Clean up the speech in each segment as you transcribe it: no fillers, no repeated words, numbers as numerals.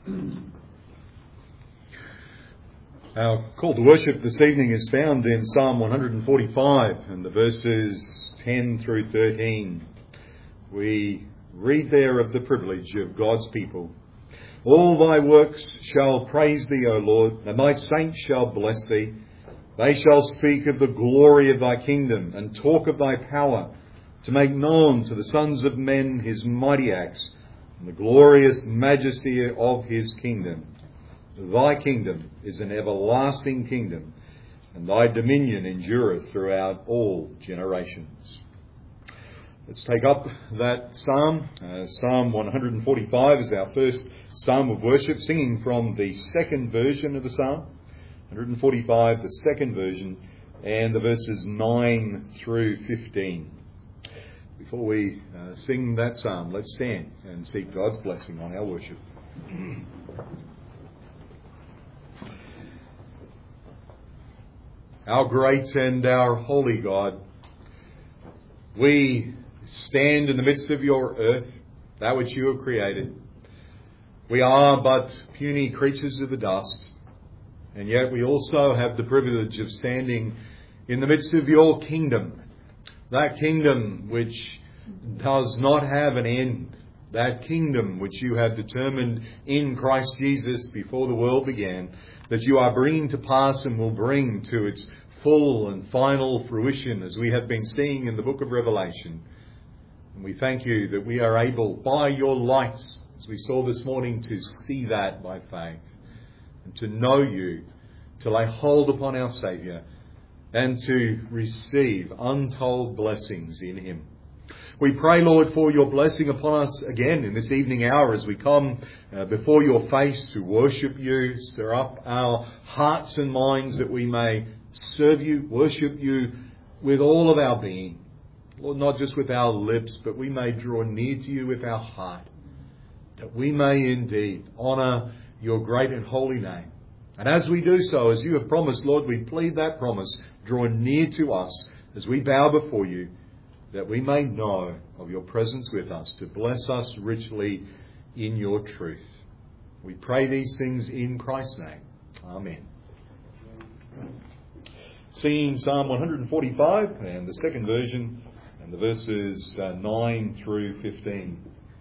Our call to worship this evening is found in Psalm 145 and the verses 10 through 13. We read there of the privilege of God's people. All thy works shall praise thee, O Lord, and thy saints shall bless thee. They shall speak of the glory of thy kingdom and talk of thy power, to make known to the sons of men his mighty acts and the glorious majesty of his kingdom. Thy kingdom is an everlasting kingdom, and thy dominion endureth throughout all generations. Let's take up that psalm. Psalm 145 is our first psalm of worship, singing from the second version of the psalm. 145, the second version, and the verses 9 through 15. Before we sing that psalm, let's stand and seek God's blessing on our worship. Our great and our holy God, we stand in the midst of your earth, that which you have created. We are but puny creatures of the dust, and yet we also have the privilege of standing in the midst of your kingdom, that kingdom which does not have an end, that kingdom which you have determined in Christ Jesus before the world began, that you are bringing to pass and will bring to its full and final fruition, as we have been seeing in the book of Revelation. And we thank you that we are able, by your light, as we saw this morning, to see that by faith and to know you, to lay hold upon our Saviour and to receive untold blessings in him. We pray, Lord, for your blessing upon us again in this evening hour as we come before your face to worship you. Stir up our hearts and minds that we may serve you, worship you with all of our being. Lord, not just with our lips, but we may draw near to you with our heart, that we may indeed honour your great and holy name. And as we do so, as you have promised, Lord, we plead that promise, draw near to us as we bow before you, that we may know of your presence with us, to bless us richly in your truth. We pray these things in Christ's name. Amen. Singing Psalm 145 and the second version and the verses 9 through 15.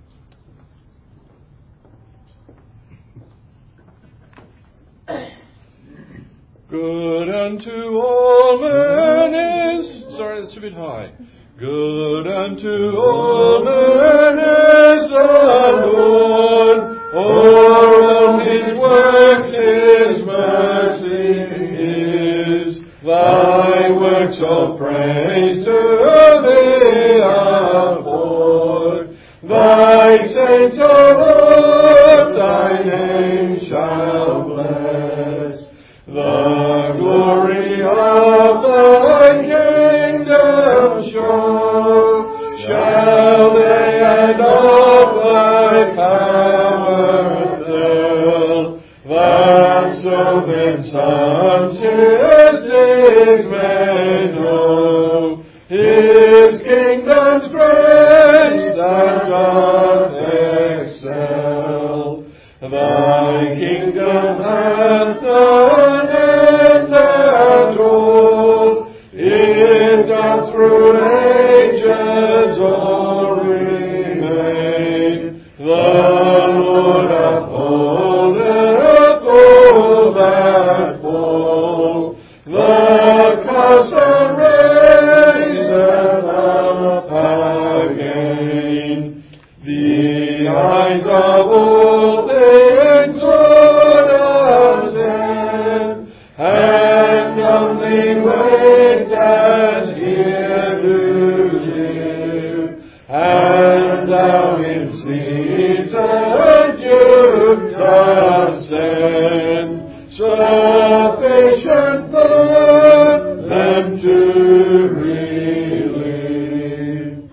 Good unto all men is... Sorry, that's a bit high. Good unto all men is the Lord, all his works his mercy is. Thy works of praise to thee afford. Thy saints of earth thy name shall bless. The glory of thy kingdom show. Shall they and of thy power tell, that so then sons his deeds may know. His kingdom's praise that doth excel. Thy kingdom hath done end and old. It doth through ages all remain. The Lord upholdeth all that fall. The castle raiseth up again. The eyes of all things Lord attend, and only wait as here do live. And thou in season you dost send sufficient for them to relieve.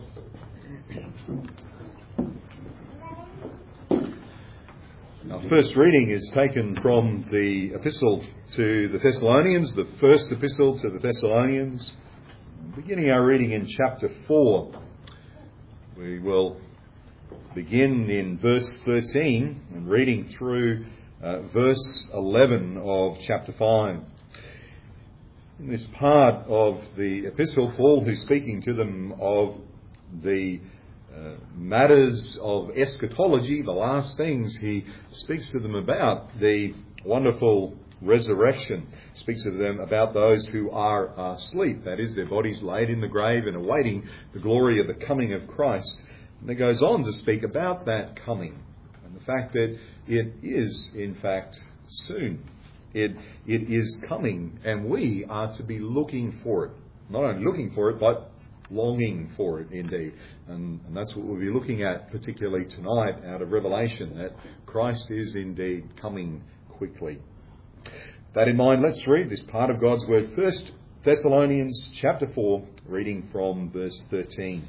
Our first reading is taken from the epistle to the Thessalonians, the first epistle to the Thessalonians, beginning our reading in chapter 4. We will begin in verse 13 and reading through verse 11 of chapter 5. In this part of the epistle, Paul, who's speaking to them of the matters of eschatology, the last things, he speaks to them about the wonderful resurrection. Speaks to them about those who are asleep, that is, their bodies laid in the grave and awaiting the glory of the coming of Christ. And he goes on to speak about that coming and the fact that it is, in fact, soon. It is coming, and we are to be looking for it. Not only looking for it, but longing for it indeed. And that's what we'll be looking at particularly tonight out of Revelation, that Christ is indeed coming quickly. That in mind, let's read this part of God's Word. 1 Thessalonians chapter 4, reading from verse 13.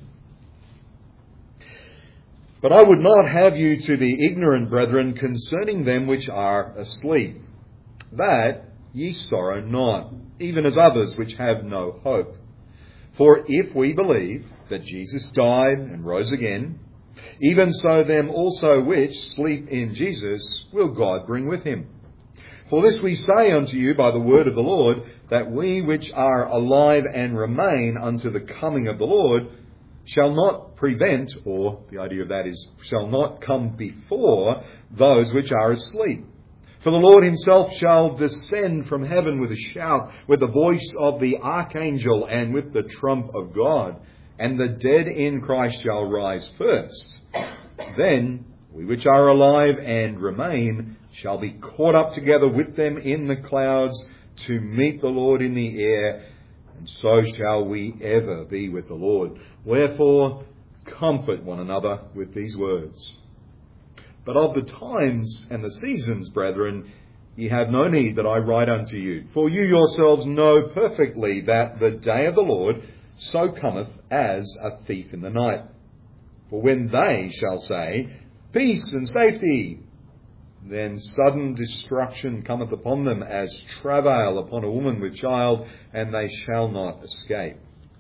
But I would not have you to be ignorant, brethren, concerning them which are asleep, that ye sorrow not, even as others which have no hope. For if we believe that Jesus died and rose again, even so them also which sleep in Jesus will God bring with him. For this we say unto you by the word of the Lord, that we which are alive and remain unto the coming of the Lord shall not prevent, or the idea of that is, shall not come before those which are asleep. For the Lord himself shall descend from heaven with a shout, with the voice of the archangel, and with the trump of God. And the dead in Christ shall rise first. Then we which are alive and remain shall be caught up together with them in the clouds to meet the Lord in the air, and so shall we ever be with the Lord. Wherefore, comfort one another with these words. But of the times and the seasons, brethren, ye have no need that I write unto you. For you yourselves know perfectly that the day of the Lord so cometh as a thief in the night. For when they shall say, Peace and safety, then sudden destruction cometh upon them as travail upon a woman with child, and they shall not escape.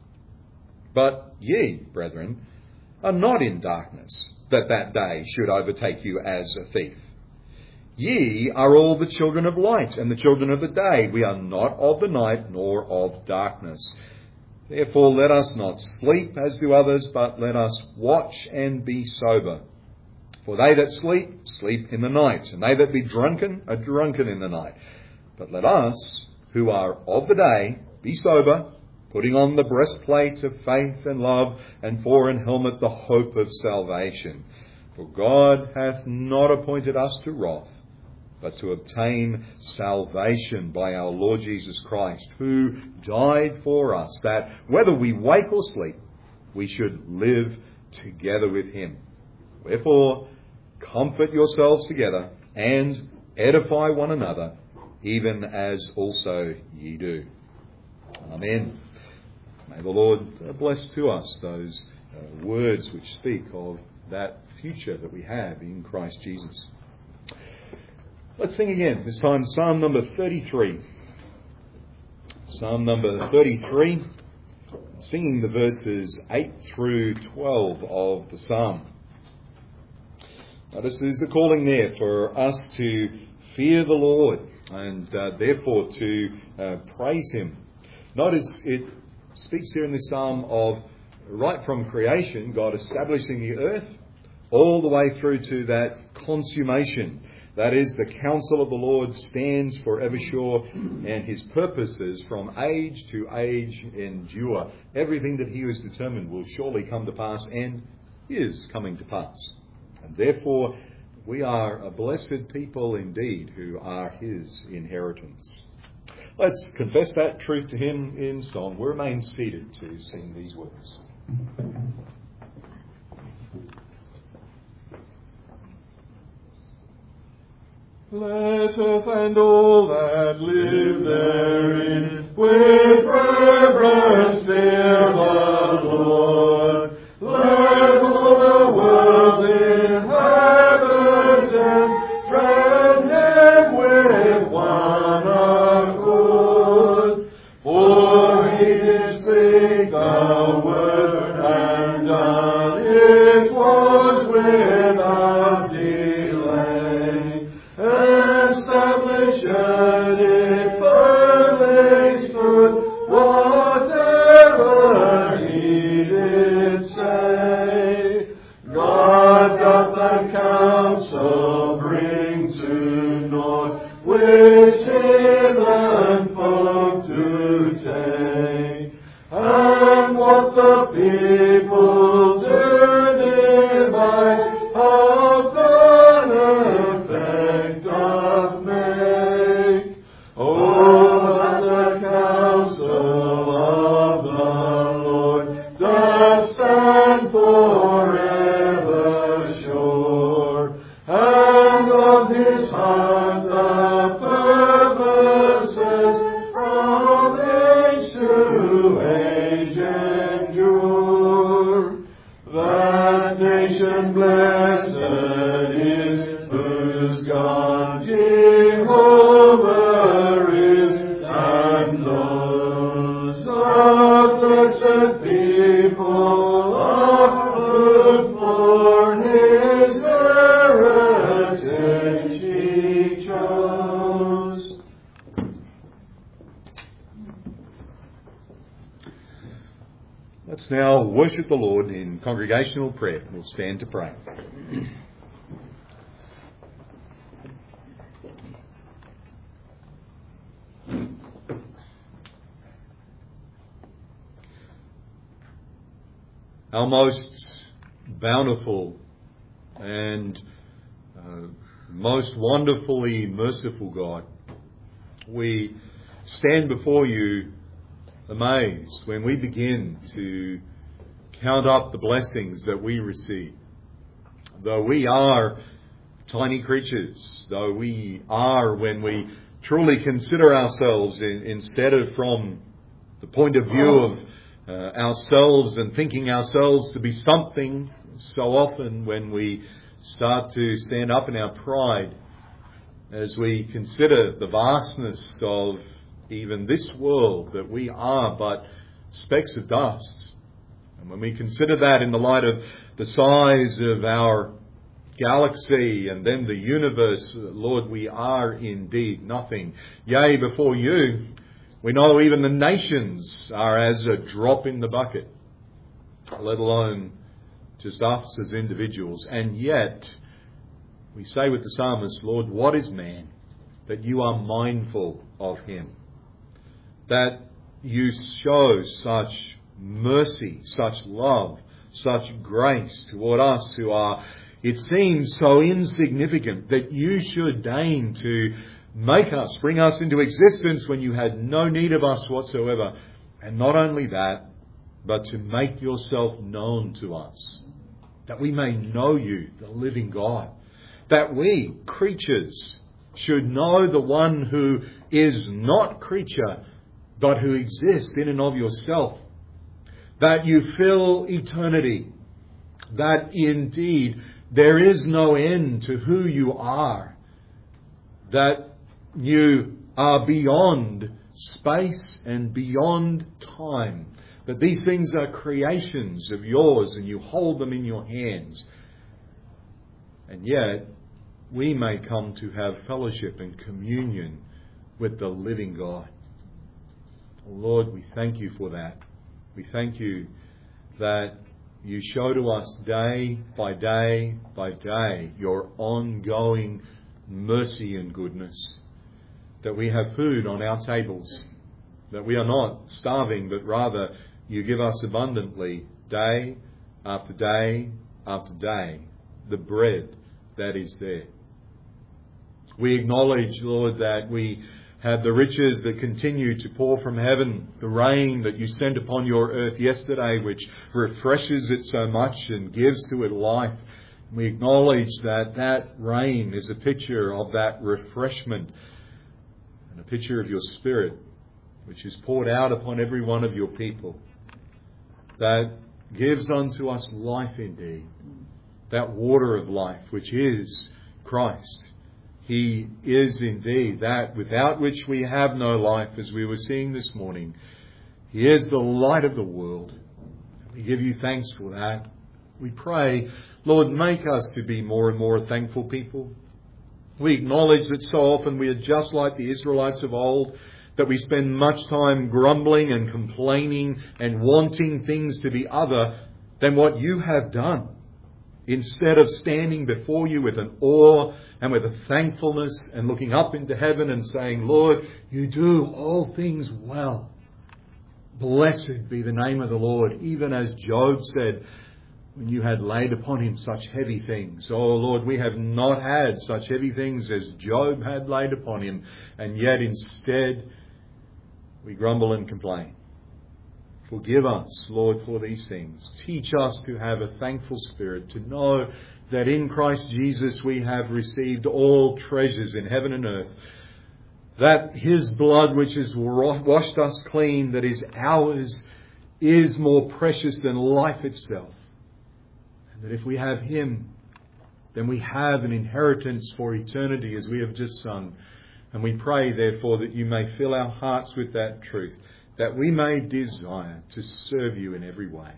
But ye, brethren, are not in darkness, that day should overtake you as a thief. Ye are all the children of light and the children of the day. We are not of the night nor of darkness. Therefore let us not sleep as do others, but let us watch and be sober. For they that sleep, sleep in the night, and they that be drunken are drunken in the night. But let us, who are of the day, be sober, putting on the breastplate of faith and love, and for an helmet the hope of salvation. For God hath not appointed us to wrath, but to obtain salvation by our Lord Jesus Christ, who died for us, that whether we wake or sleep, we should live together with him. Wherefore, comfort yourselves together, and edify one another, even as also ye do. Amen. May the Lord bless to us those words which speak of that future that we have in Christ Jesus. Let's sing again, this time Psalm number 33. Psalm number 33, singing the verses 8 through 12 of the Psalm. Now, this is a calling there for us to fear the Lord and therefore to praise him. Notice it speaks here in this psalm of right from creation, God establishing the earth, all the way through to that consummation. That is, the counsel of the Lord stands forever sure, and his purposes from age to age endure. Everything that he has determined will surely come to pass and is coming to pass. And therefore, we are a blessed people indeed who are his inheritance. Let's confess that truth to him in song. We'll remain seated to sing these words. Let earth and all that live therein with reverence fear the Lord. Let all the world's inhabitants dread him with one accord. For he did speak the word, and done it was with counsel bring to naught, which heathen folk do take. And what the people do devise, how good effect doth make. Oh, that the counsel of the Lord doth stand forever sure, and of his heart the purposes from age to age endure. That nation blessed is, whose God Jehovah is, and those of blessed people are good for his heritage he chose. Let's now worship the Lord in congregational prayer. We'll stand to pray. Our most bountiful and most wonderfully merciful God, we stand before you amazed when we begin to count up the blessings that we receive. Though we are tiny creatures, though we are, when we truly consider ourselves instead of from the point of view of ourselves and thinking ourselves to be something, so often when we start to stand up in our pride, as we consider the vastness of even this world, that we are but specks of dust. And when we consider that in the light of the size of our galaxy and then the universe, Lord, we are indeed nothing. Yea, before you, we know even the nations are as a drop in the bucket, let alone just us as individuals. And yet, we say with the psalmist, Lord, what is man that you are mindful of him? That you show such mercy, such love, such grace toward us who are, it seems, so insignificant, that you should deign to make us, bring us into existence when you had no need of us whatsoever. And not only that, but to make yourself known to us, that we may know you, the living God, that we, creatures, should know the one who is not creature, but who exists in and of yourself, that you fill eternity, that indeed there is no end to who you are, that you are beyond space and beyond time, that these things are creations of yours and you hold them in your hands. And yet, we may come to have fellowship and communion with the living God. Lord, we thank you for that. We thank you that you show to us day by day by day your ongoing mercy and goodness, that we have food on our tables, that we are not starving, but rather you give us abundantly day after day after day the bread that is there. We acknowledge, Lord, that we have the riches that continue to pour from heaven, the rain that you sent upon your earth yesterday, which refreshes it so much and gives to it life. We acknowledge that that rain is a picture of that refreshment and a picture of your Spirit, which is poured out upon every one of your people, that gives unto us life indeed, that water of life, which is Christ. He is indeed that without which we have no life, as we were seeing this morning. He is the light of the world. We give you thanks for that. We pray, Lord, make us to be more and more thankful people. We acknowledge that so often we are just like the Israelites of old, that we spend much time grumbling and complaining and wanting things to be other than what you have done instead of standing before you with an awe and with a thankfulness and looking up into heaven and saying, Lord, you do all things well. Blessed be the name of the Lord, even as Job said, when you had laid upon him such heavy things. Oh Lord, we have not had such heavy things as Job had laid upon him, and yet instead we grumble and complain. Forgive us, Lord, for these things. Teach us to have a thankful spirit, to know that in Christ Jesus we have received all treasures in heaven and earth, that His blood which has washed us clean, that is ours, is more precious than life itself. And that if we have Him, then we have an inheritance for eternity, as we have just sung. And we pray, therefore, that you may fill our hearts with that truth, that we may desire to serve you in every way.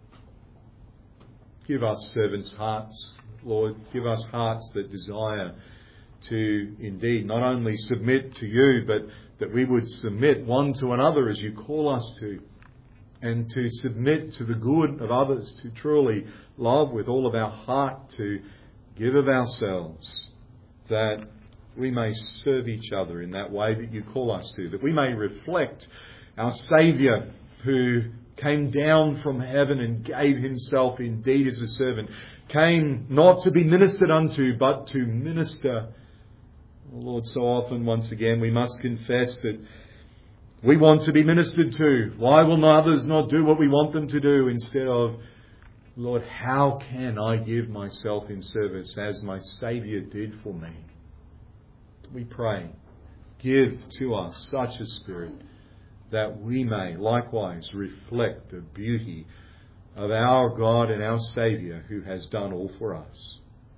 Give us servants' hearts, Lord. Give us hearts that desire to indeed not only submit to you, but that we would submit one to another as you call us to, and to submit to the good of others, to truly love with all of our heart, to give of ourselves, that we may serve each other in that way that you call us to, that we may reflect our Saviour, who came down from heaven and gave himself indeed as a servant, came not to be ministered unto, but to minister. Oh Lord, so often, once again, we must confess that we want to be ministered to. Why will others not do what we want them to do? Instead of, Lord, how can I give myself in service as my Saviour did for me? We pray, give to us such a spirit that we may likewise reflect the beauty of our God and our Saviour, who has done all for us.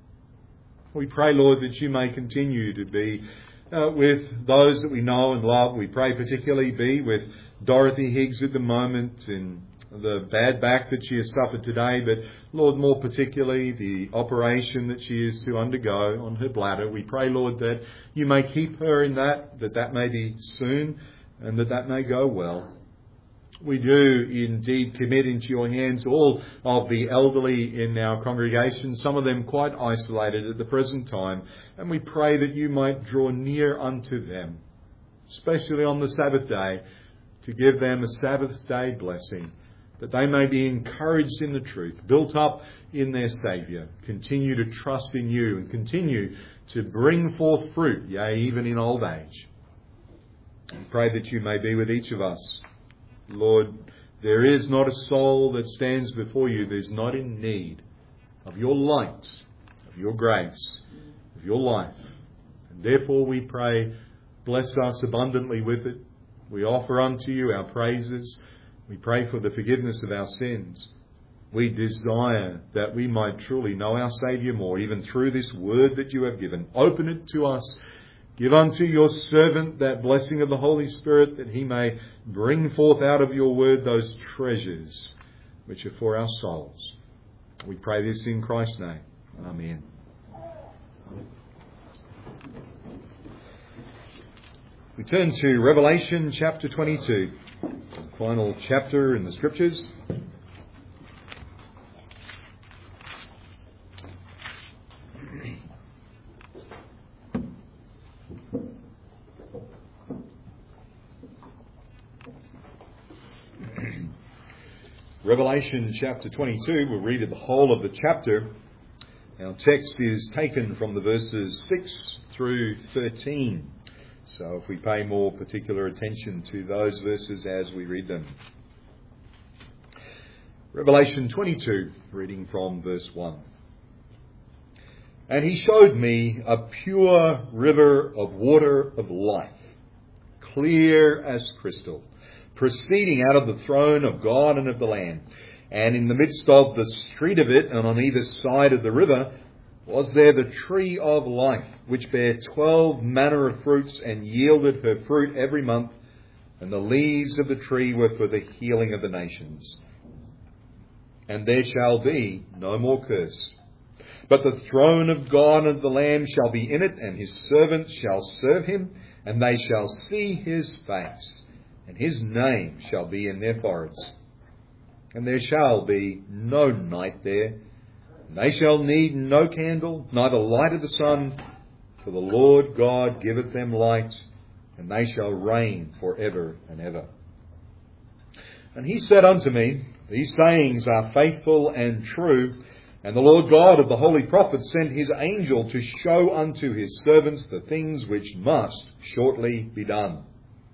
We pray, Lord, that you may continue to be with those that we know and love. We pray particularly be with Dorothy Higgs at the moment in the bad back that she has suffered today, but Lord, more particularly the operation that she is to undergo on her bladder. We pray, Lord, that you may keep her in that may be soon, and that may go well. We do indeed commit into your hands all of the elderly in our congregation, some of them quite isolated at the present time, and we pray that you might draw near unto them, especially on the Sabbath day, to give them a Sabbath day blessing, that they may be encouraged in the truth, built up in their Saviour, continue to trust in you, and continue to bring forth fruit, yea, even in old age. We pray that you may be with each of us. Lord, there is not a soul that stands before you that is not in need of your light, of your grace, of your life. And therefore we pray, bless us abundantly with it. We offer unto you our praises. We pray for the forgiveness of our sins. We desire that we might truly know our Saviour more, even through this word that you have given. Open it to us. Give unto your servant that blessing of the Holy Spirit, that he may bring forth out of your word those treasures which are for our souls. We pray this in Christ's name. Amen. We turn to Revelation chapter 22, the final chapter in the Scriptures. Revelation chapter 22, we'll read the whole of the chapter. Our text is taken from the verses 6 through 13. So if we pay more particular attention to those verses as we read them. Revelation 22, reading from verse 1. And he showed me a pure river of water of life, clear as crystal, proceeding out of the throne of God and of the Lamb. And in the midst of the street of it, and on either side of the river, was there the tree of life, which bare 12 manner of fruits, and yielded her fruit every month. And the leaves of the tree were for the healing of the nations. And there shall be no more curse. But the throne of God and of the Lamb shall be in it, and his servants shall serve him, and they shall see his face. And his name shall be in their foreheads. And there shall be no night there, And they shall need no candle, neither light of the sun, for the Lord God giveth them light, and they shall reign for ever and ever. And he said unto me, These sayings are faithful and true, and the Lord God of the holy prophets sent his angel to show unto his servants the things which must shortly be done.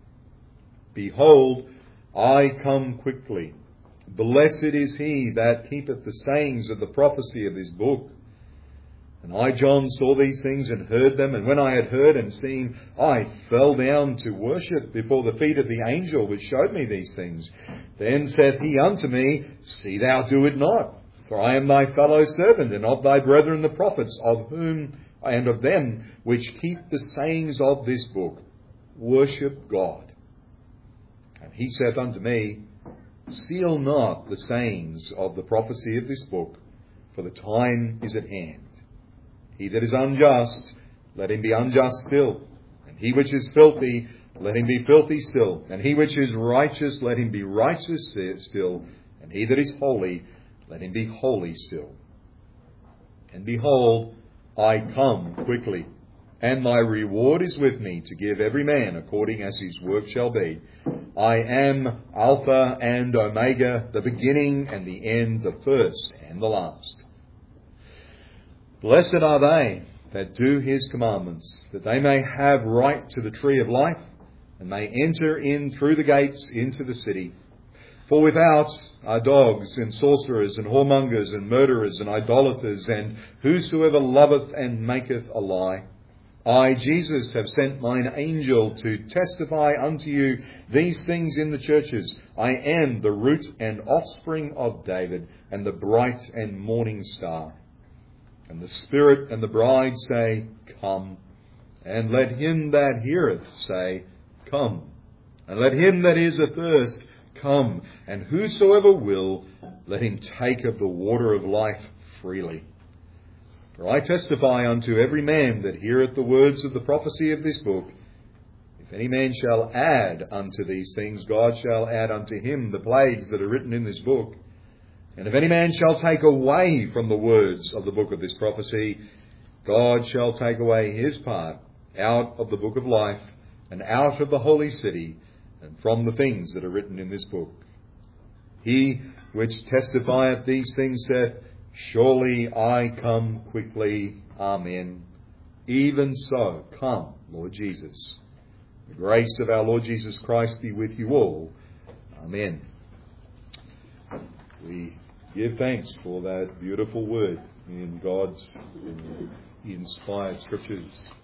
Behold, I come quickly. Blessed is he that keepeth the sayings of the prophecy of this book. And I, John, saw these things and heard them, and when I had heard and seen, I fell down to worship before the feet of the angel which showed me these things. Then saith he unto me, See thou do it not, for I am thy fellow servant, and of thy brethren the prophets, of whom and of them which keep the sayings of this book. Worship God. And he saith unto me, Seal not the sayings of the prophecy of this book, for the time is at hand. He that is unjust, let him be unjust still. And he which is filthy, let him be filthy still. And he which is righteous, let him be righteous still. And he that is holy, let him be holy still. And behold, I come quickly, and my reward is with me to give every man according as his work shall be. I am Alpha and Omega, the beginning and the end, the first and the last. Blessed are they that do his commandments, that they may have right to the tree of life, and may enter in through the gates into the city. For without are dogs, and sorcerers, and whoremongers, and murderers, and idolaters, and whosoever loveth and maketh a lie. I, Jesus, have sent mine angel to testify unto you these things in the churches. I am the root and offspring of David, and the bright and morning star. And the Spirit and the bride say, Come. And let him that heareth say, Come. And let him that is athirst come. And whosoever will, let him take of the water of life freely. For I testify unto every man that heareth the words of the prophecy of this book, if any man shall add unto these things, God shall add unto him the plagues that are written in this book. And if any man shall take away from the words of the book of this prophecy, God shall take away his part out of the book of life, and out of the holy city, and from the things that are written in this book. He which testifieth these things saith, Surely I come quickly. Amen. Even so, come, Lord Jesus. The grace of our Lord Jesus Christ be with you all. Amen. We give thanks for that beautiful word in God's inspired scriptures.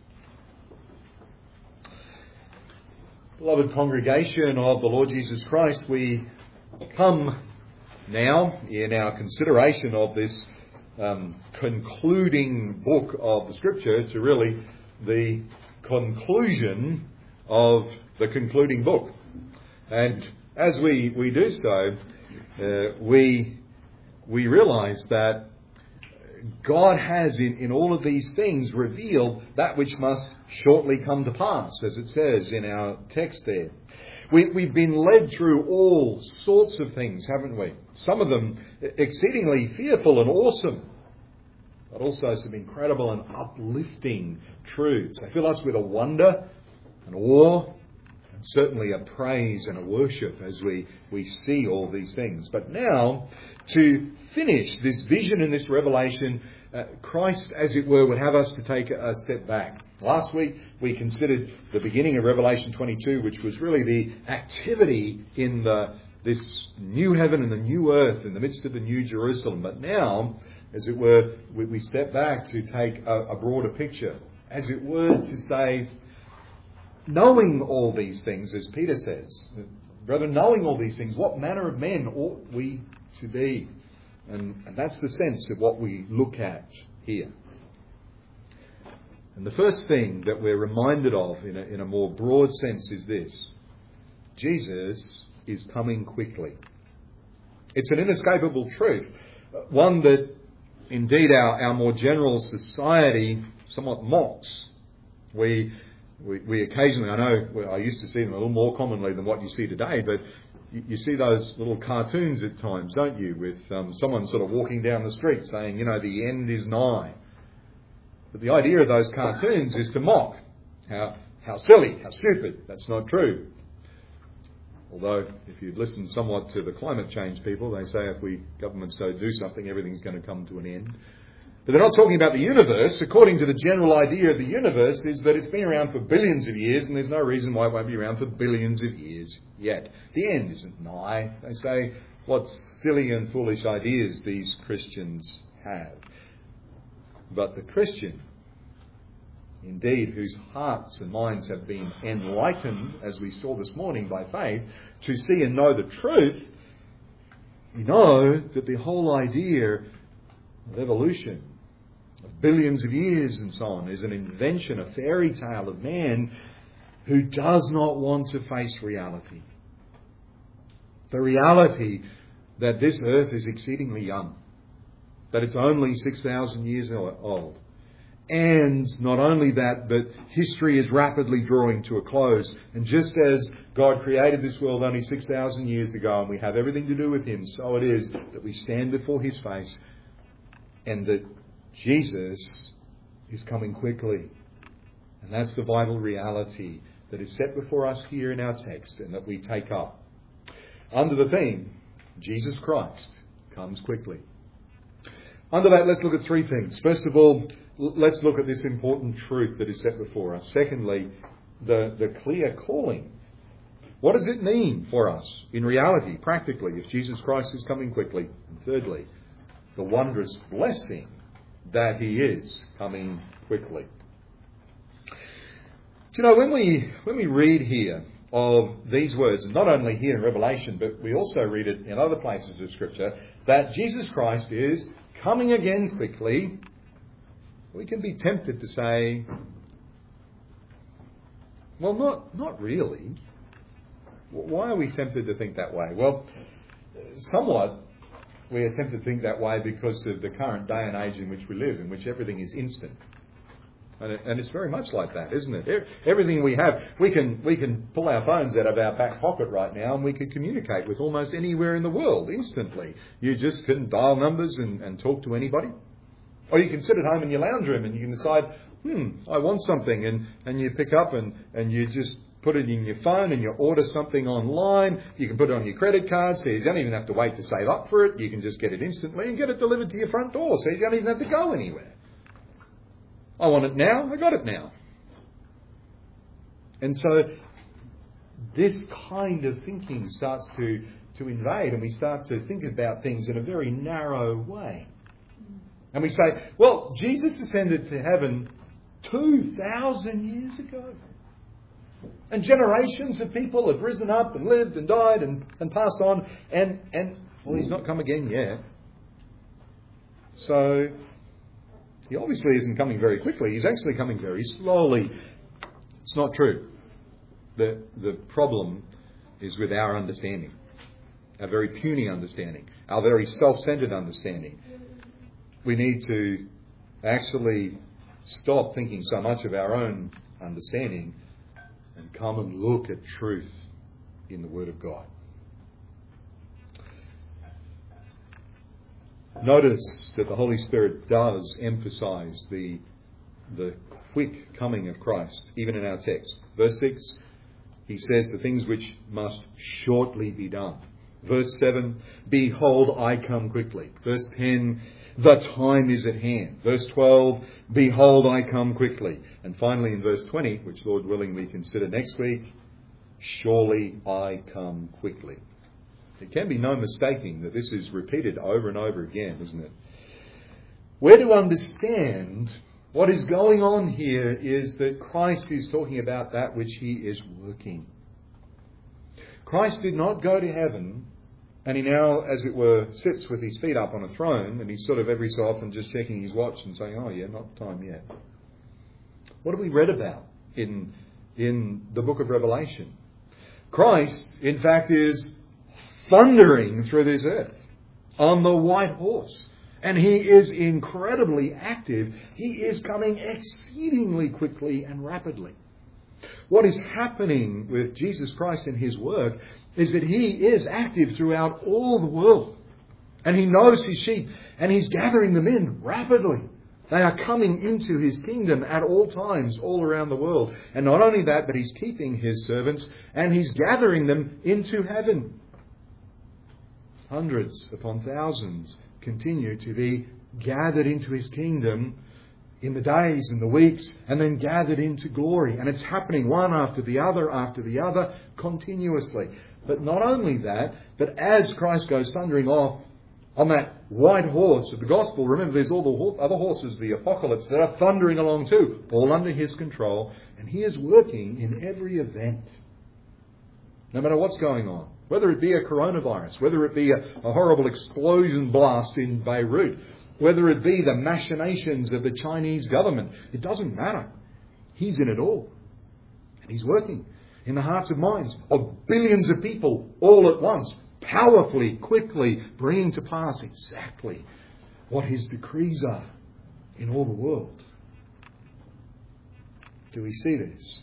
Beloved congregation of the Lord Jesus Christ, we come now in our consideration of this concluding book of the Scripture to really the conclusion of the concluding book. And as we do so, we realise that God has in all of these things revealed that which must shortly come to pass, as it says in our text there. We've been led through all sorts of things, haven't we? Some of them exceedingly fearful and awesome, but also some incredible and uplifting truths. They fill us with a wonder, an awe, and certainly a praise and a worship as we see all these things. But now, to finish this vision and this revelation, Christ, as it were, would have us to take a step back. Last week we considered the beginning of Revelation 22, which was really the activity in this new heaven and the new earth in the midst of the new Jerusalem. But now, as it were, we step back to take a broader picture. As it were, to say, knowing all these things, as Peter says, brethren, knowing all these things, what manner of men ought we to be? And that's the sense of what we look at here. And the first thing that we're reminded of in a more broad sense is this: Jesus is coming quickly. It's an inescapable truth, one that indeed our more general society somewhat mocks. We occasionally, I know I used to see them a little more commonly than what you see today, but You see those little cartoons at times, don't you, with someone sort of walking down the street saying, the end is nigh. But the idea of those cartoons is to mock. How silly, how stupid. That's not true. Although, if you'd listen somewhat to the climate change people, they say if governments don't do something, everything's going to come to an end. But they're not talking about the universe. According to the general idea of the universe is that it's been around for billions of years, and there's no reason why it won't be around for billions of years yet. The end isn't nigh. They say, what silly and foolish ideas these Christians have. But the Christian, indeed, whose hearts and minds have been enlightened, as we saw this morning, by faith, to see and know the truth, you know that the whole idea of evolution, of billions of years and so on, is an invention, a fairy tale of man who does not want to face reality. The reality that this earth is exceedingly young, that it's only 6,000 years old. And not only that, but history is rapidly drawing to a close. And just as God created this world only 6,000 years ago, and we have everything to do with Him, so it is that we stand before His face, and that Jesus is coming quickly. And that's the vital reality that is set before us here in our text, and that we take up under the theme, Jesus Christ comes quickly. Under that, let's look at three things. First of all, let's look at this important truth that is set before us. Secondly, the clear calling. What does it mean for us in reality, practically, if Jesus Christ is coming quickly? And thirdly, the wondrous blessing that He is coming quickly. Do you know, when we read here of these words, and not only here in Revelation, but we also read it in other places of Scripture, that Jesus Christ is coming again quickly, we can be tempted to say, well, not really. Why are we tempted to think that way? Well, somewhat we are tempted to think that way because of the current day and age in which we live, in which everything is instant. And it's very much like that, isn't it? Everything we have, we can pull our phones out of our back pocket right now, and we can communicate with almost anywhere in the world instantly. You just can dial numbers and talk to anybody. Or you can sit at home in your lounge room and you can decide, I want something, and you pick up and you just put it in your phone and you order something online. You can put it on your credit card, so you don't even have to wait to save up for it. You can just get it instantly and get it delivered to your front door, so you don't even have to go anywhere. I want it now, I got it now. And so this kind of thinking starts to invade, and we start to think about things in a very narrow way. And we say, well, Jesus ascended to heaven 2,000 years ago. And generations of people have risen up and lived and died and passed on. And well, He's not come again yet. So He obviously isn't coming very quickly. He's actually coming very slowly. It's not true. The problem is with our understanding. Our very puny understanding. Our very self-centered understanding. We need to actually stop thinking so much of our own understanding and come and look at truth in the Word of God. Notice that the Holy Spirit does emphasise the quick coming of Christ, even in our text. Verse 6, He says the things which must shortly be done. Verse 7, behold, I come quickly. Verse 10, the time is at hand. Verse 12, behold, I come quickly. And finally in verse 20, which Lord willing we consider next week, surely I come quickly. There can be no mistaking that this is repeated over and over again, isn't it? We're to understand what is going on here is that Christ is talking about that which He is working. Christ did not go to heaven and He now, as it were, sits with His feet up on a throne, and He's sort of every so often just checking His watch and saying, oh yeah, not time yet. What have we read about in the book of Revelation? Christ, in fact, is thundering through this earth on the white horse. And He is incredibly active. He is coming exceedingly quickly and rapidly. What is happening with Jesus Christ and his work is that he is active throughout all the world. And he knows his sheep, and he's gathering them in rapidly. They are coming into his kingdom at all times, all around the world. And not only that, but he's keeping his servants, and he's gathering them into heaven. Hundreds upon thousands continue to be gathered into his kingdom in the days and the weeks, and then gathered into glory. And it's happening one after the other, continuously. But not only that, but as Christ goes thundering off on that white horse of the gospel, remember there's all the other horses, the apocalypse, that are thundering along too, all under his control. And he is working in every event. No matter what's going on. Whether it be a coronavirus, whether it be a horrible explosion blast in Beirut, whether it be the machinations of the Chinese government, it doesn't matter. He's in it all. And he's working in the hearts and minds of billions of people all at once, powerfully, quickly, bringing to pass exactly what his decrees are in all the world. Do we see this?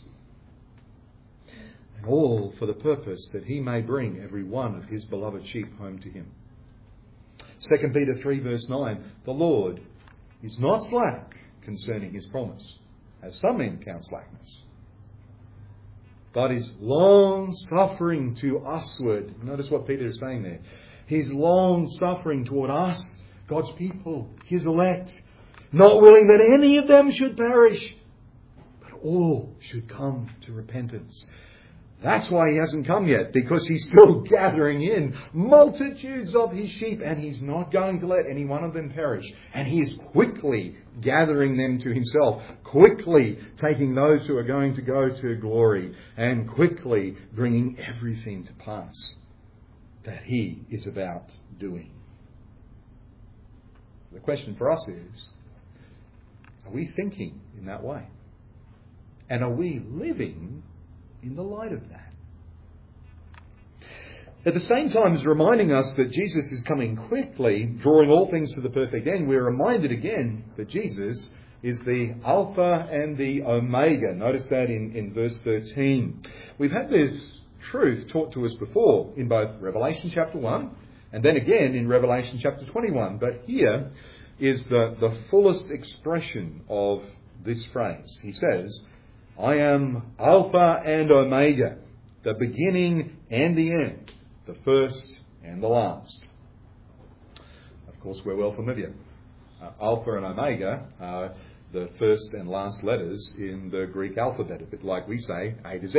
And all for the purpose that he may bring every one of his beloved sheep home to him. 2 Peter 3 verse 9, the Lord is not slack concerning his promise, as some men count slackness, but is long-suffering to usward. Notice what Peter is saying there. He's long-suffering toward us, God's people, his elect, not willing that any of them should perish, but all should come to repentance. That's why he hasn't come yet, because he's still gathering in multitudes of his sheep, and he's not going to let any one of them perish. And he is quickly gathering them to himself, quickly taking those who are going to go to glory, and quickly bringing everything to pass that he is about doing. The question for us is, are we thinking in that way? And are we living in the light of that? At the same time as reminding us that Jesus is coming quickly, drawing all things to the perfect end, we're reminded again that Jesus is the Alpha and the Omega. Notice that in verse 13. We've had this truth taught to us before in both Revelation chapter 1 and then again in Revelation chapter 21. But here is the fullest expression of this phrase. He says, I am Alpha and Omega, the beginning and the end, the first and the last. Of course, we're well familiar. Alpha and Omega are the first and last letters in the Greek alphabet, a bit like we say A to Z.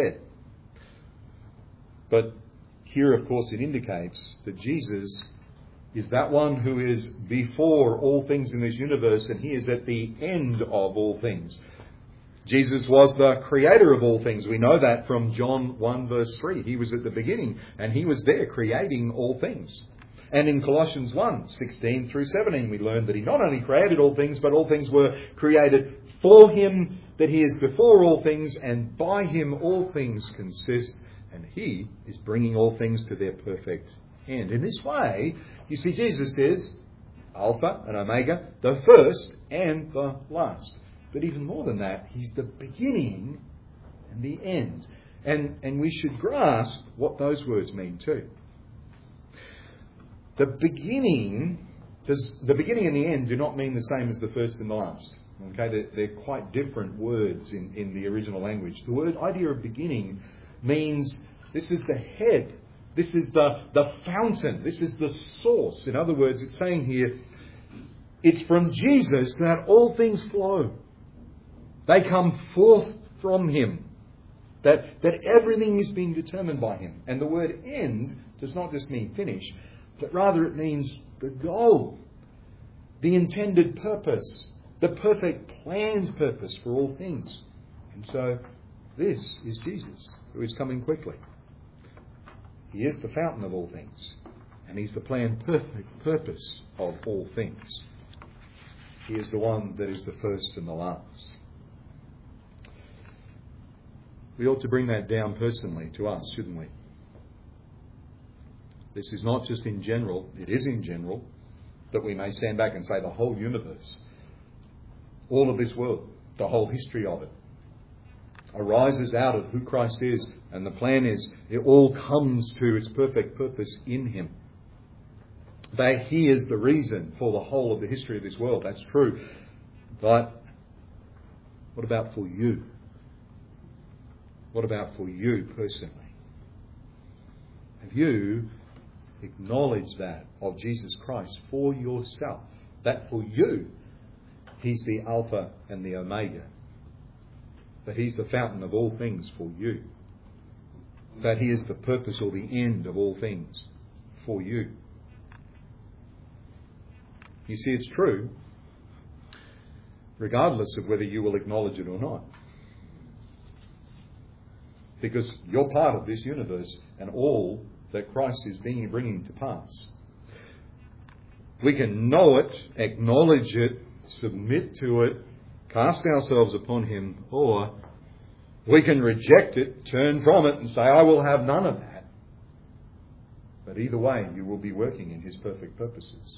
But here, of course, it indicates that Jesus is that one who is before all things in this universe, and he is at the end of all things. Jesus was the creator of all things. We know that from John 1 verse 3. He was at the beginning and he was there creating all things. And in Colossians 1, 16 through 17, we learned that he not only created all things, but all things were created for him, that he is before all things, and by him all things consist, and he is bringing all things to their perfect end. In this way, you see, Jesus is Alpha and Omega, the first and the last. But even more than that, he's the beginning and the end. And we should grasp what those words mean too. The beginning and the end do not mean the same as the first and the last. Okay, they're quite different words in the original language. The word idea of beginning means this is the head. This is the fountain. This is the source. In other words, it's saying here, it's from Jesus that all things flow. They come forth from him. That everything is being determined by him. And the word end does not just mean finish, but rather it means the goal, the intended purpose, the perfect planned purpose for all things. And so this is Jesus, who is coming quickly. He is the fountain of all things, and he's the planned perfect purpose of all things. He is the one that is the first and the last. We ought to bring that down personally to us, shouldn't we? This is not just in general, it is in general, that we may stand back and say the whole universe, all of this world, the whole history of it, arises out of who Christ is. And the plan is it all comes to its perfect purpose in Him. That He is the reason for the whole of the history of this world. That's true. But what about for you? What about for you personally? Have you acknowledged that of Jesus Christ for yourself? That for you, He's the Alpha and the Omega. That He's the fountain of all things for you. That He is the purpose or the end of all things for you. You see, it's true, regardless of whether you will acknowledge it or not. Because you're part of this universe and all that Christ is bringing to pass. We can know it, acknowledge it, submit to it, cast ourselves upon Him, or we can reject it, turn from it and say, I will have none of that. But either way, you will be working in His perfect purposes.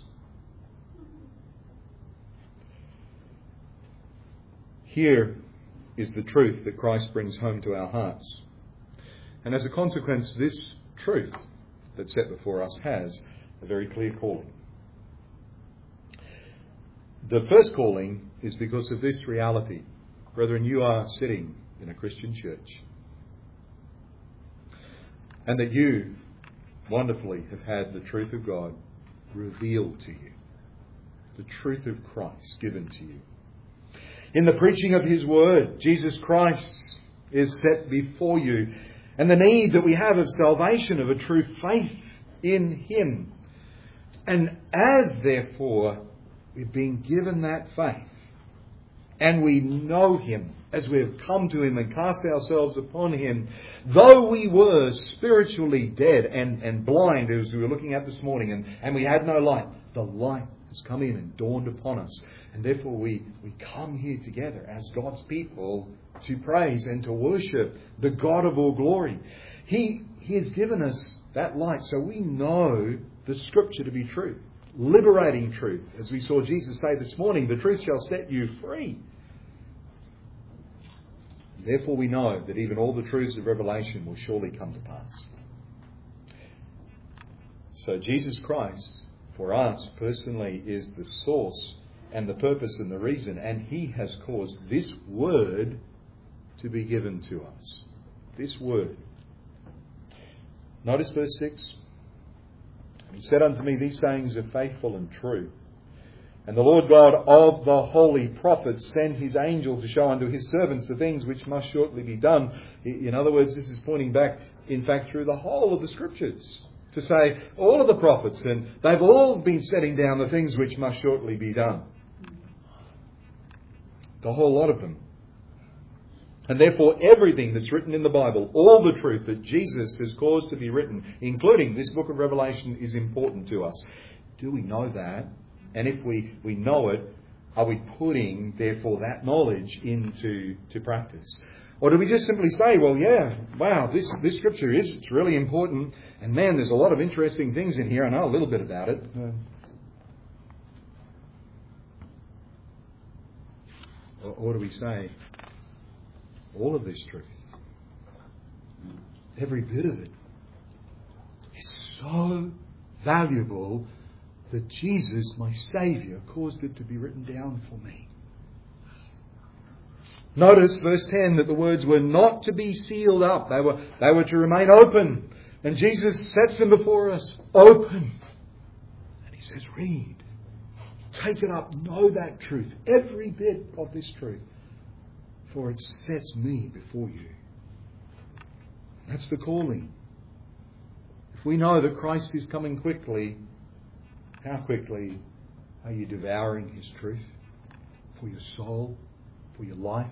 Here is the truth that Christ brings home to our hearts. And as a consequence, this truth that's set before us has a very clear calling. The first calling is because of this reality. Brethren, you are sitting in a Christian church. And that you wonderfully have had the truth of God revealed to you. The truth of Christ given to you. In the preaching of His Word, Jesus Christ is set before you. And the need that we have of salvation, of a true faith in Him. And as, therefore, we've been given that faith, and we know Him, as we have come to Him and cast ourselves upon Him, though we were spiritually dead and blind, as we were looking at this morning, and we had no light, the light has come in and dawned upon us. And therefore we come here together as God's people to praise and to worship the God of all glory. He has given us that light, so we know the Scripture to be truth. Liberating truth. As we saw Jesus say this morning, the truth shall set you free. Therefore we know that even all the truths of Revelation will surely come to pass. So Jesus Christ, for us personally, is the source and the purpose and the reason, and He has caused this Word to be given to us. This Word. Notice verse 6. He said unto me, these sayings are faithful and true. And the Lord God of the holy prophets sent His angel to show unto His servants the things which must shortly be done. In other words, this is pointing back, in fact, through the whole of the Scriptures. To say, all of the prophets, and they've all been setting down the things which must shortly be done. The whole lot of them. And therefore everything that's written in the Bible, all the truth that Jesus has caused to be written, including this book of Revelation, is important to us. Do we know that? And if we know it, are we putting, therefore, that knowledge into practice? Or do we just simply say, well, yeah, wow, this Scripture it's really important, and man, there's a lot of interesting things in here, I know a little bit about it. Or do we say, all of this truth, every bit of it, is so valuable that Jesus, my Saviour, caused it to be written down for me. Notice, verse 10, that the words were not to be sealed up. They were to remain open. And Jesus sets them before us, open. And He says, read. Take it up. Know that truth. Every bit of this truth. For it sets me before you. That's the calling. If we know that Christ is coming quickly, how quickly are you devouring His truth for your soul, for your life?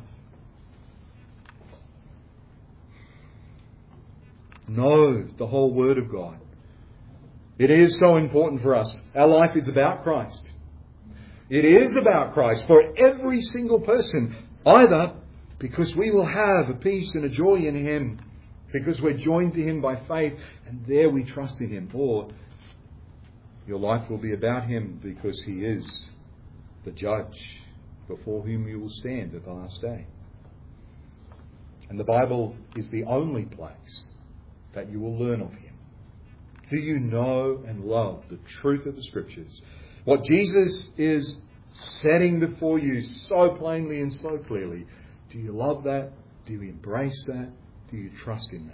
Know the whole Word of God. It is so important for us. Our life is about Christ. It is about Christ for every single person, either because we will have a peace and a joy in Him, because we're joined to Him by faith, and there we trust in Him, or your life will be about Him because He is the judge before whom you will stand at the last day. And the Bible is the only place that you will learn of Him. Do you know and love the truth of the Scriptures? What Jesus is setting before you so plainly and so clearly. Do you love that? Do you embrace that? Do you trust in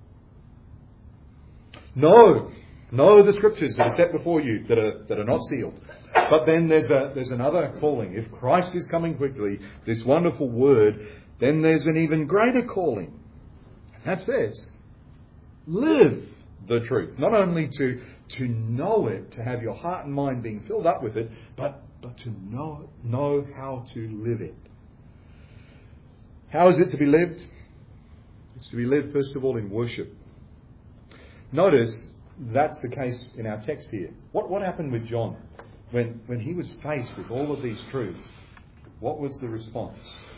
that? Know the Scriptures that are set before you that are not sealed. But then there's another calling. If Christ is coming quickly, this wonderful word, then there's an even greater calling. That says, live the truth. Not only to know it, to have your heart and mind being filled up with it, but to know how to live it. How is it to be lived? It's to be lived, first of all, in worship. Notice that's the case in our text here. What happened with John? When he was faced with all of these truths, what was the response?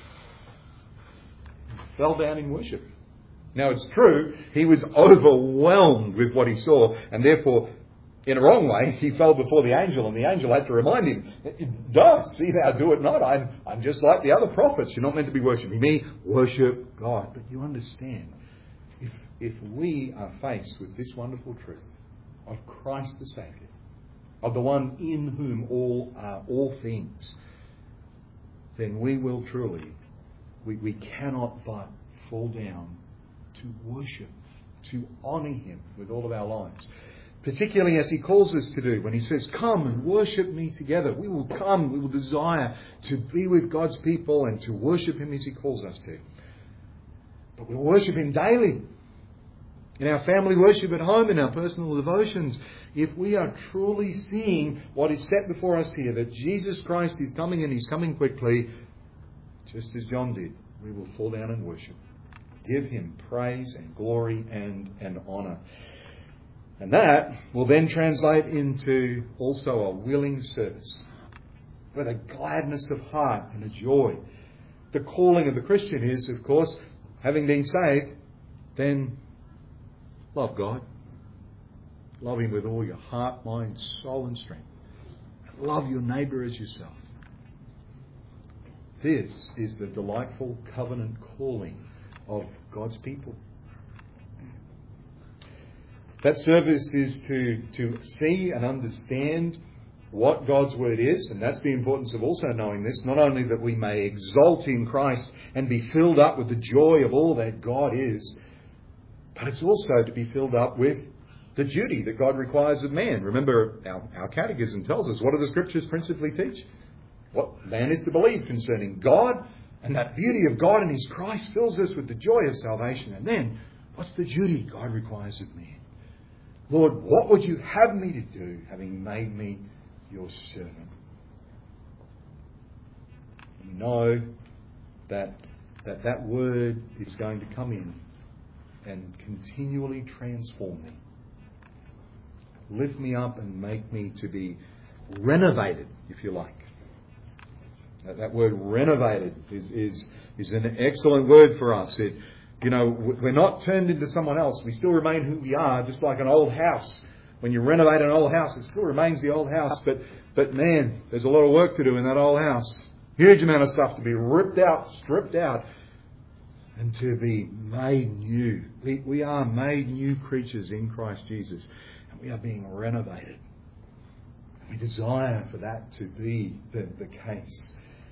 He fell down in worship. Now it's true, he was overwhelmed with what he saw, and therefore, in a wrong way, he fell before the angel, and the angel had to remind him, "Don't see thou do it not. I'm just like the other prophets. You're not meant to be worshipping me. Worship God." But you understand, if we are faced with this wonderful truth of Christ the Saviour, of the one in whom all things, then we will truly, we cannot but fall down to worship, to honour Him with all of our lives. Particularly as He calls us to do, when He says, "Come and worship me together." We will come, we will desire to be with God's people and to worship Him as He calls us to. But we'll worship Him daily. In our family worship at home, in our personal devotions, if we are truly seeing what is set before us here, that Jesus Christ is coming and He's coming quickly, just as John did, we will fall down and worship. Give Him praise and glory and honour. And that will then translate into also a willing service, with a gladness of heart and a joy. The calling of the Christian is, of course, having been saved, then love God. Love Him with all your heart, mind, soul and strength. And love your neighbour as yourself. This is the delightful covenant calling of God's people. That service is to see and understand what God's Word is, and that's the importance of also knowing this, not only that we may exult in Christ and be filled up with the joy of all that God is, but it's also to be filled up with the duty that God requires of man. Remember, our catechism tells us, what do the Scriptures principally teach? What man is to believe concerning God, and that beauty of God and His Christ fills us with the joy of salvation. And then, what's the duty God requires of me? Lord, what would you have me to do, having made me your servant? You know that word is going to come in and continually transform me. Lift me up and make me to be renovated, if you like. That word renovated is an excellent word for us. We're not turned into someone else. We still remain who we are, just like an old house. When you renovate an old house, it still remains the old house. But man, there's a lot of work to do in that old house. Huge amount of stuff to be ripped out, stripped out, and to be made new. We are made new creatures in Christ Jesus, and we are being renovated. We desire for that to be the case.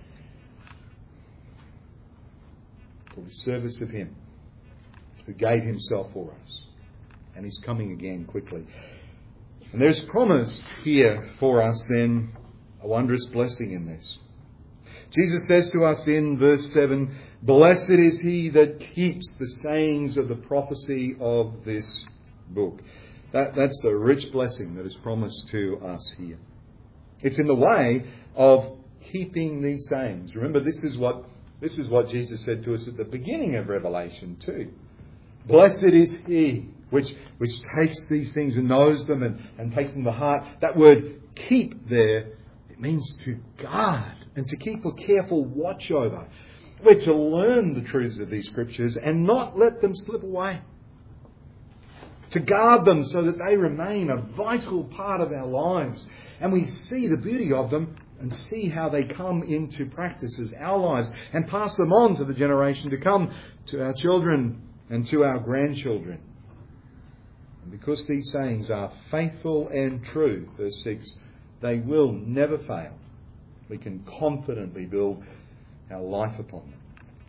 For the service of Him who gave Himself for us. And He's coming again quickly. And there's promised here for us then a wondrous blessing in this. Jesus says to us in verse 7, "Blessed is he that keeps the sayings of the prophecy of this book." That's a rich blessing that is promised to us here. It's in the way of keeping these sayings. Remember, this is what Jesus said to us at the beginning of Revelation 2. Blessed is he which takes these things and knows them and takes them to heart. That word keep there, it means to guard and to keep a careful watch over. We're to learn the truths of these Scriptures and not let them slip away. To guard them so that they remain a vital part of our lives. And we see the beauty of them and see how they come into practice as our lives and pass them on to the generation to come, to our children and to our grandchildren. And because these sayings are faithful and true, verse 6, they will never fail. We can confidently build our life upon them.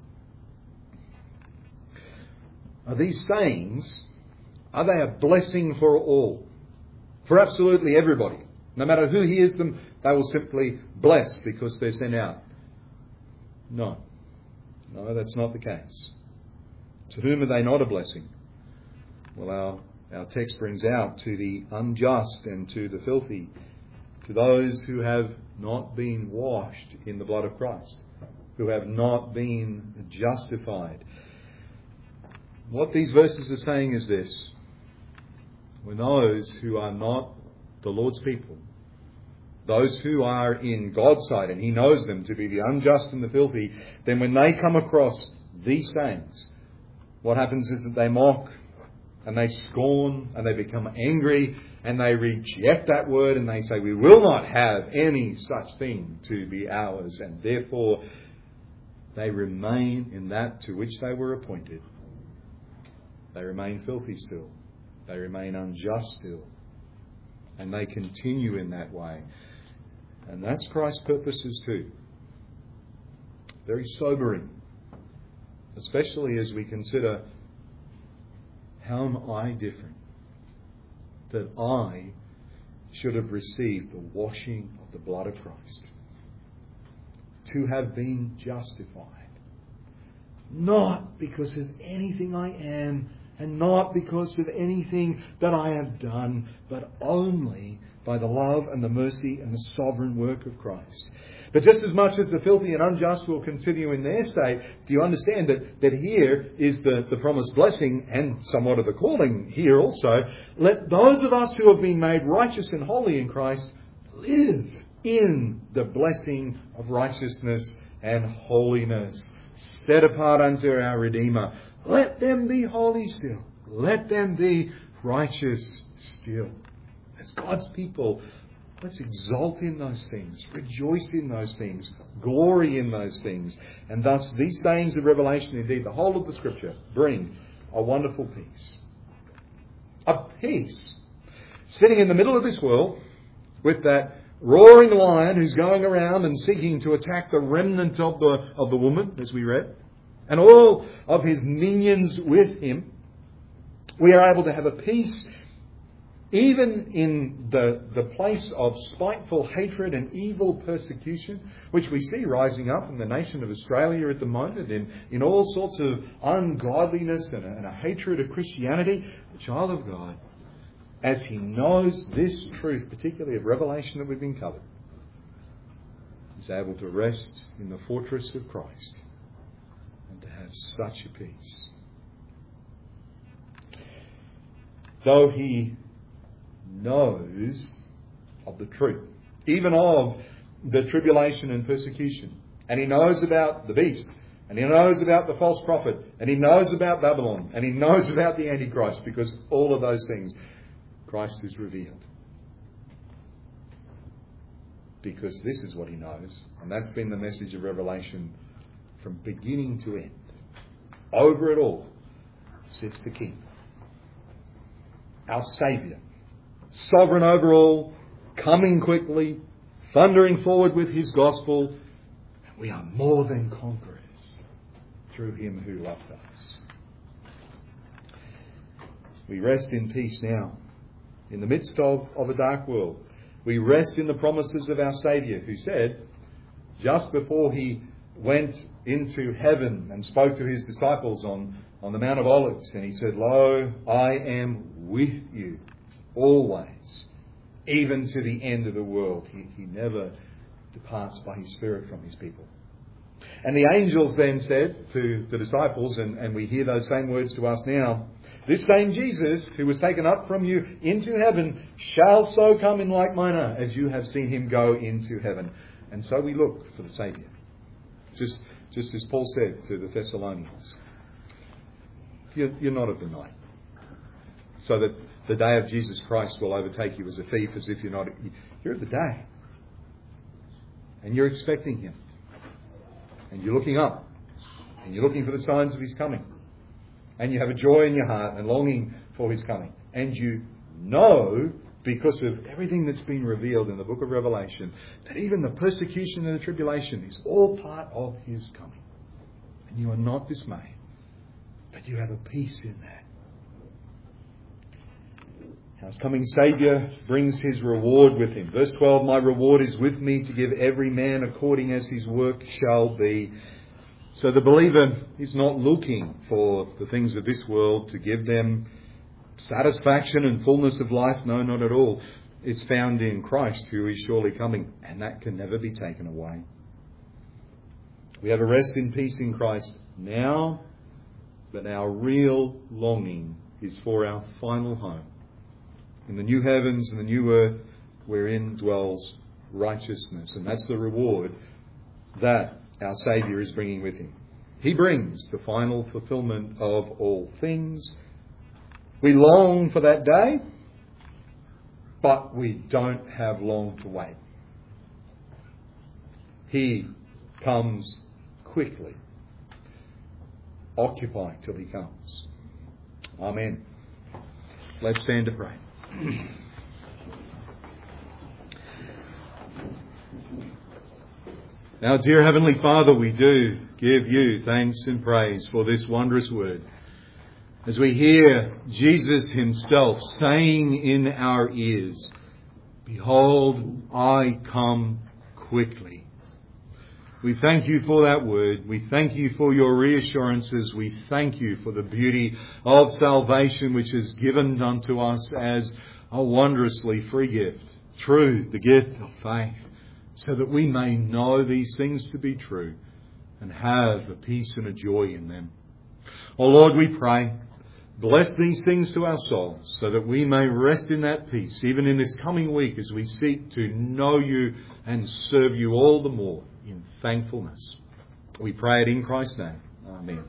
Are these sayings, are they a blessing for all? For absolutely everybody? No matter who hears them, they will simply bless because they're sent out. No, that's not the case. To whom are they not a blessing? Well, our text brings out to the unjust and to the filthy, to those who have not been washed in the blood of Christ, who have not been justified. What these verses are saying is this: when those who are not the Lord's people, those who are in God's sight, and He knows them to be the unjust and the filthy, then when they come across these sayings, what happens is that they mock and they scorn and they become angry and they reject that word and they say, we will not have any such thing to be ours, and therefore they remain in that to which they were appointed. They remain filthy still. They remain unjust still. And they continue in that way. And that's Christ's purposes too. Very sobering. Especially as we consider, how am I different? That I should have received the washing of the blood of Christ. To have been justified. Not because of anything I am, and not because of anything that I have done, but only by the love and the mercy and the sovereign work of Christ. But just as much as the filthy and unjust will continue in their state, do you understand that here is the promised blessing and somewhat of the calling here also? Let those of us who have been made righteous and holy in Christ live in the blessing of righteousness and holiness, set apart unto our Redeemer. Let them be holy still. Let them be righteous still. As God's people, let's exult in those things, rejoice in those things, glory in those things. And thus these sayings of Revelation, indeed the whole of the Scripture, bring a wonderful peace. A peace sitting in the middle of this world with that roaring lion who's going around and seeking to attack the remnant of the woman, as we read, and all of his minions with him. We are able to have a peace even in the place of spiteful hatred and evil persecution, which we see rising up in the nation of Australia at the moment, in all sorts of ungodliness and a hatred of Christianity. The child of God, as he knows this truth, particularly of Revelation that we've been covered, is able to rest in the fortress of Christ and to have such a peace. Though he knows of the truth, even of the tribulation and persecution, and he knows about the beast, and he knows about the false prophet, and he knows about Babylon, and he knows about the Antichrist, because all of those things Christ is revealed. Because this is what he knows, and that's been the message of Revelation from beginning to end. Over it all sits the King, our Saviour, sovereign over all, coming quickly, thundering forward with his gospel. We are more than conquerors through him who loved us. We rest in peace now. In the midst of a dark world, we rest in the promises of our Saviour, who said, just before he went into heaven and spoke to his disciples on the Mount of Olives, and he said, "Lo, I am with you always, even to the end of the world." He never departs by his Spirit from his people. And the angels then said to the disciples, and we hear those same words to us now, "This same Jesus who was taken up from you into heaven shall so come in like manner as you have seen him go into heaven." And so we look for the Saviour. Just as Paul said to the Thessalonians, you're not of the night, so that the day of Jesus Christ will overtake you as a thief, as if you're of the day. and you're expecting Him. And you're looking up. And you're looking for the signs of His coming. And you have a joy in your heart and longing for His coming. And you know, because of everything that's been revealed in the book of Revelation, that even the persecution and the tribulation is all part of His coming. And you are not dismayed, but you have a peace in that. Our coming Saviour brings His reward with Him. Verse 12, my reward is with me to give every man according as his work shall be. So the believer is not looking for the things of this world to give them satisfaction and fullness of life. No, not at all. It's found in Christ, who is surely coming, and that can never be taken away. We have a rest in peace in Christ now, but our real longing is for our final home, in the new heavens and the new earth wherein dwells righteousness. And that's the reward that our Saviour is bringing with Him. He brings the final fulfilment of all things. We long for that day, but we don't have long to wait. He comes quickly. Occupy till He comes. Amen. Let's stand to pray. Now, dear Heavenly Father, we do give You thanks and praise for this wondrous word. As we hear Jesus Himself saying in our ears, behold, I come quickly. We thank You for that word. We thank You for Your reassurances. We thank You for the beauty of salvation which is given unto us as a wondrously free gift through the gift of faith, so that we may know these things to be true and have a peace and a joy in them. Oh Lord, we pray, bless these things to our souls so that we may rest in that peace, even in this coming week as we seek to know You and serve You all the more in thankfulness. We pray it in Christ's name. Amen.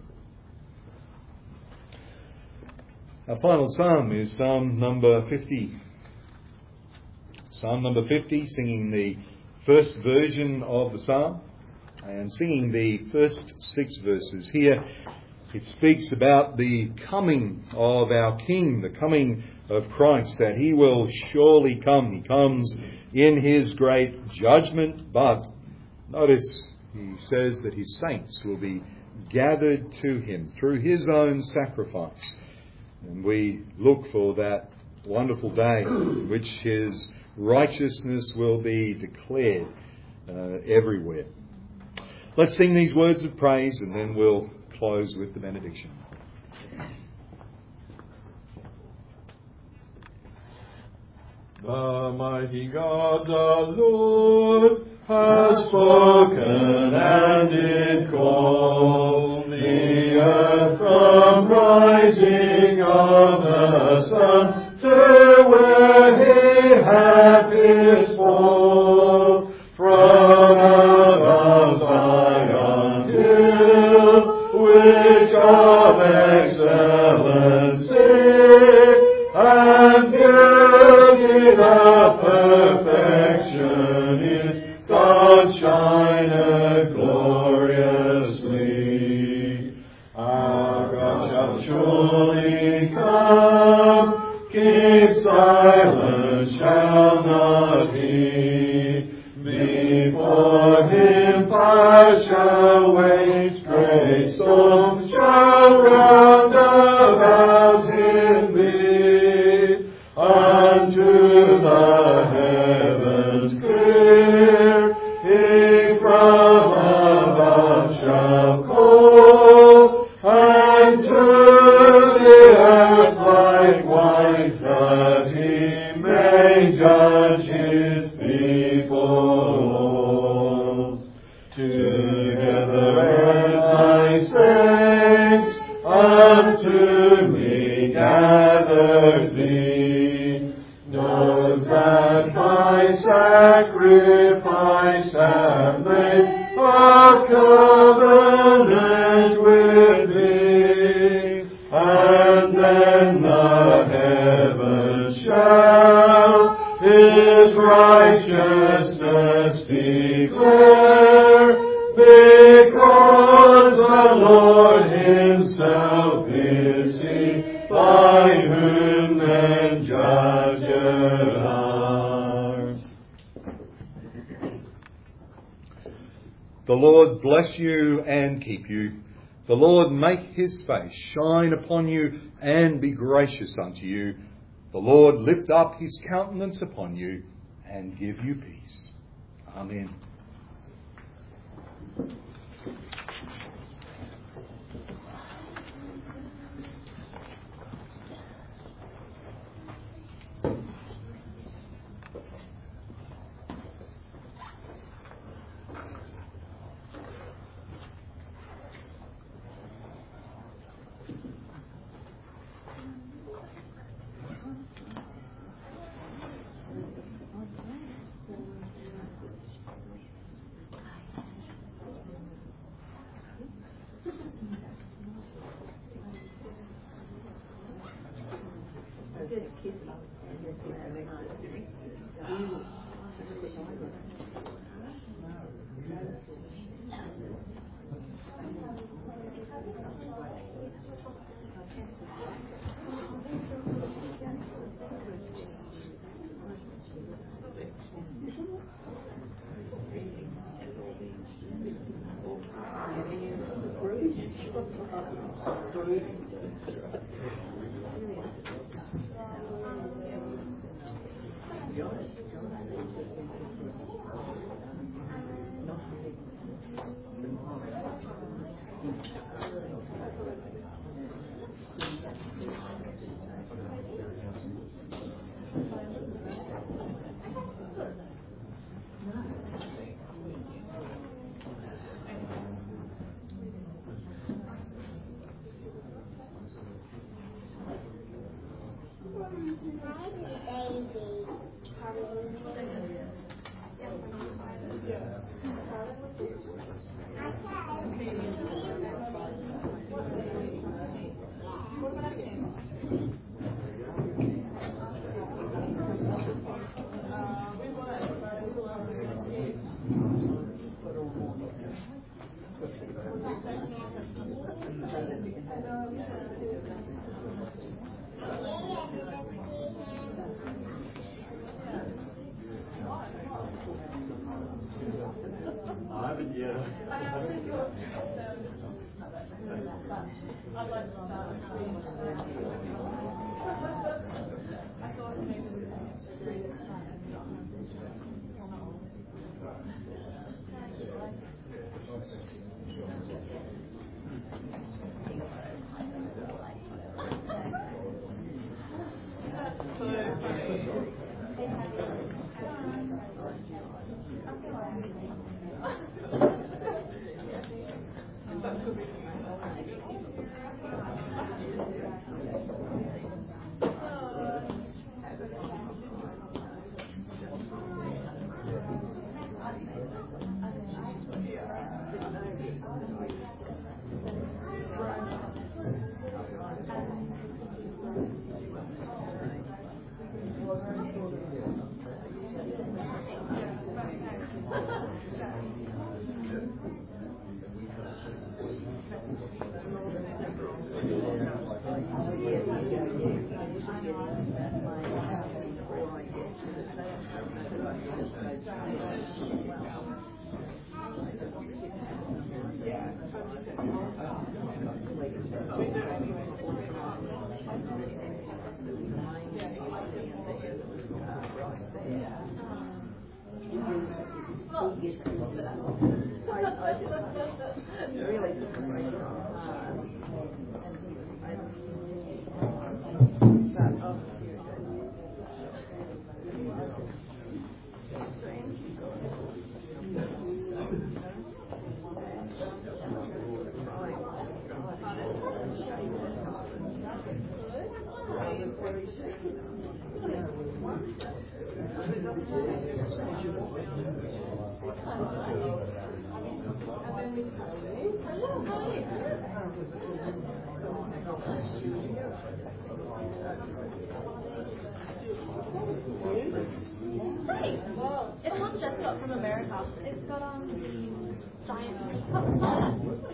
Our final psalm is Psalm number 50. Psalm number 50, singing the first version of the psalm and singing the first 6 verses. Here it speaks about the coming of our King, the coming of Christ, that He will surely come. He comes in His great judgment, but notice he says that His saints will be gathered to Him through His own sacrifice. And we look for that wonderful day in which His righteousness will be declared everywhere. Let's sing these words of praise and then we'll close with the benediction. The mighty God, the Lord, has spoken and did call the earth from rising of the sun to where He hath His fall. From above Zion hill, which of excellency and beauty of perfection is, God shineth gloriously. Our God shall surely come, keep silence, shall not He. Before Him fire shall waste, great storms shall round about Him be. Unto the heavens clear, He from above shall call, and to the earth likewise, that He may judge His people. Together with thy saints, himself is he, by whom then judgeth ours. The Lord bless you and keep you. The Lord make his face shine upon you and be gracious unto you. The Lord lift up his countenance upon you and give you peace. Amen. It's not just got from America. It's got giant.